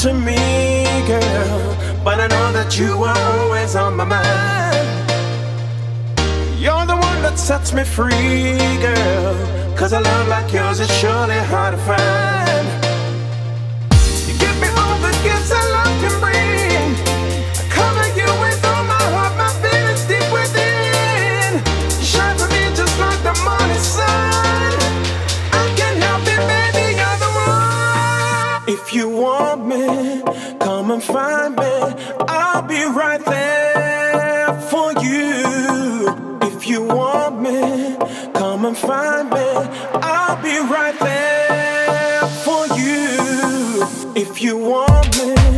to me, girl, but I know that you are always on my mind. You're the one that sets me free, girl, 'cause a love like yours is surely hard to find. You give me all the gifts that love can bring. I cover you with all my heart, my feelings deep within. You shine for me just like the morning sun. I can't help it, baby, you're the one. If you want me, come and find me. I'll be right there for you. If you want me, come and find me. I'll be right there for you. If you want me.